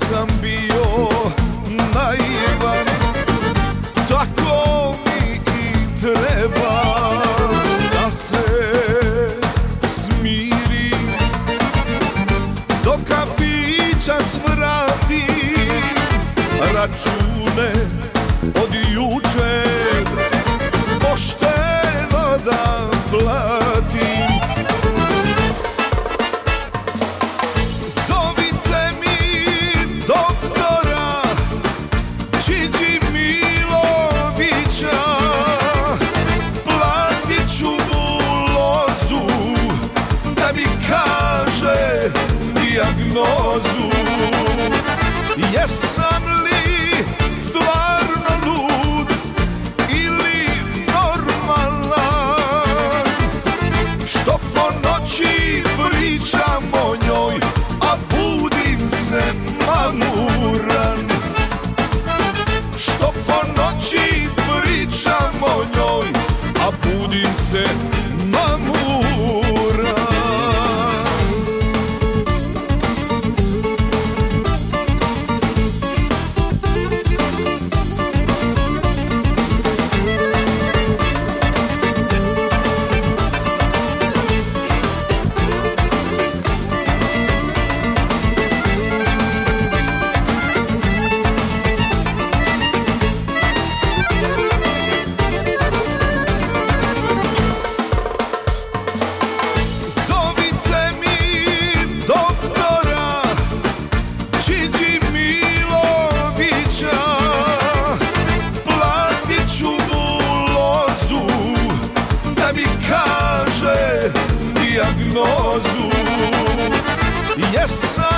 sam bio naivan, tako mi i treba da se smirim, do kafića svratim, račune od jučer pošteno da platim. Zovite mi doktora Čiđi Milovića, platit ću mu lozu da mi kaže dijagnozu. Jesam li stvarno lud ili normalan, što po noći pričam o njoj, a budim se mamuran? Što po noći pričam o njoj, a budim se mamuran? Čiđi Milovića, platit ću mu lozu da mi kaže dijagnozu. Jesam